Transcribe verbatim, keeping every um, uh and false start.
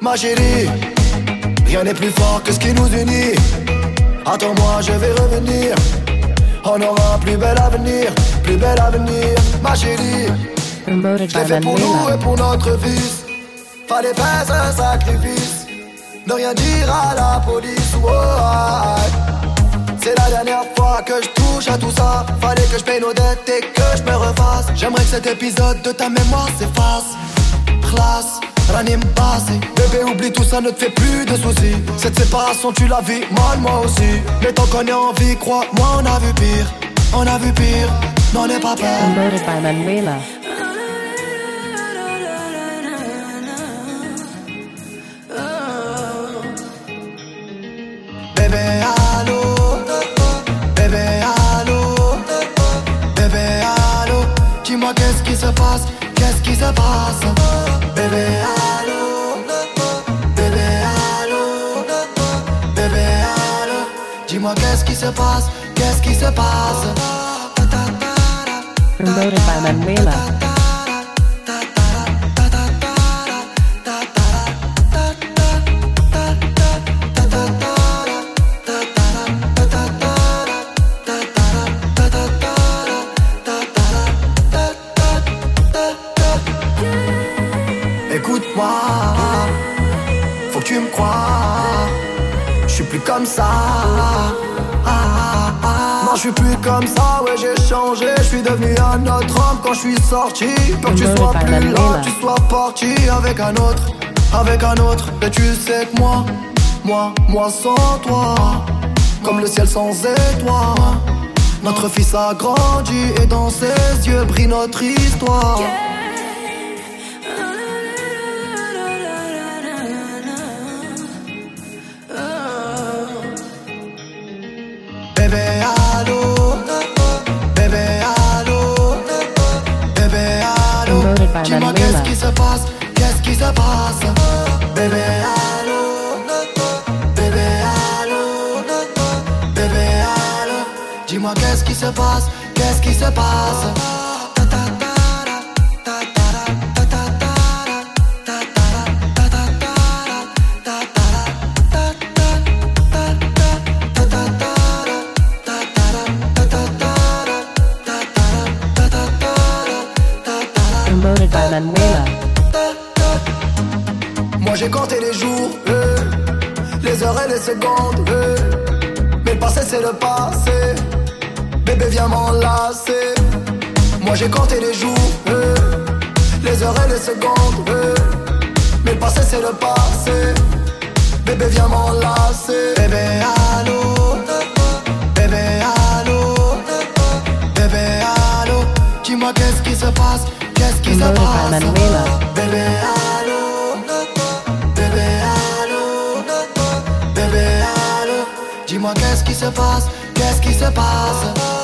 Ma chérie, rien n'est plus fort que ce qui nous unit. Attends-moi, je vais revenir. On aura un plus bel avenir, plus bel avenir. Ma chérie, je l'ai fait pour nous et pour notre fils. Fallait faire un sacrifice, ne rien dire à la police. Oh, ah, c'est la dernière fois que je touche à tout ça. Fallait que je paye nos dettes et que je me refasse. J'aimerais que cet épisode de ta mémoire s'efface. Classe, ranime passé. Bébé, oublie tout ça, ne te fais plus de soucis. Cette séparation, tu la vis mal, moi aussi. Mais tant qu'on est en vie, crois-moi, on a vu pire. On a vu pire, n'en aie pas peur. Promoted by Manuela. Bébé, allô, bébé, allô, bébé, allô. Dis-moi qu'est-ce qui se passe, qu'est-ce qui se passe. Bébé, allô, bébé, allô, bébé, allô. Dis-moi qu'est-ce qui se passe, qu'est-ce qui se passe. Promoted by Manuela. Écoute-moi, faut que tu me crois. Je suis plus comme ça. Ah, ah, ah. Non, je suis plus comme ça. Ouais, j'ai changé. Je suis devenu un autre homme quand je suis sorti. Quand tu sois plus là, tu sois parti avec un autre, avec un autre. Et tu sais que moi, moi, moi sans toi, comme le ciel sans étoiles. Notre fils a grandi et dans ses yeux brille notre histoire. Bébé, allô, bébé, allô, bébé, allô. Dis-moi qu'est-ce qui se passe, qu'est-ce qui se passe. Bébé, allô, bébé, allô, bébé, allô. Dis-moi qu'est-ce qui se passe, qu'est-ce qui se passe. Promoted by Manuela. Moi j'ai compté les jours, euh, les heures et les secondes, euh, mais le passé c'est le passé. Bébé viens m'enlacer. Moi j'ai compté les jours, euh, les heures et les secondes, euh, mais le passé c'est le passé. Bébé viens m'enlacer. Bébé allô, bébé allô, bébé allô. Dis-moi qu'est-ce qui se passe, qu'est-ce qui se passe. Bébé allô, bébé allô, bébé allô. Dis-moi qu'est-ce qui se passe, qu'est-ce qui se passe.